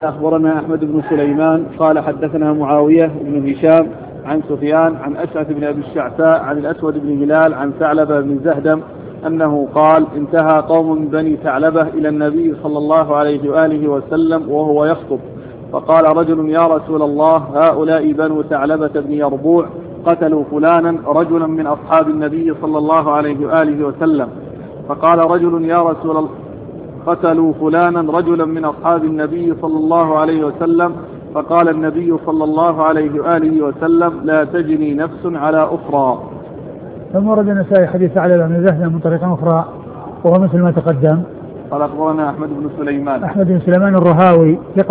أخبرنا أحمد بن سليمان قال حدثنا معاوية بن هشام عن سفيان عن أشعث بن أبي الشعثاء عن الأسود بن هلال عن ثعلبة بن زهدم أنه قال انتهى قوم من بني ثعلبة إلى النبي صلى الله عليه وآله وسلم وهو يخطب، فقال رجل يا رسول الله هؤلاء بنو ثعلبة بن يربوع قتلوا فلانا رجلا من أصحاب النبي صلى الله عليه وآله وسلم. فقال رجل يا رسول الله قتلوا فلانا رجلا من أصحاب النبي صلى الله عليه وسلم. فقال النبي صلى الله عليه وآله وسلم لا تجني نفس على أخرى. ثم ورد النسائي حديث ثعلبة بن زهدم من طريق أخرى وهو مثل ما تقدم. قال أخبرنا أحمد بن سليمان الرهاوي ثقة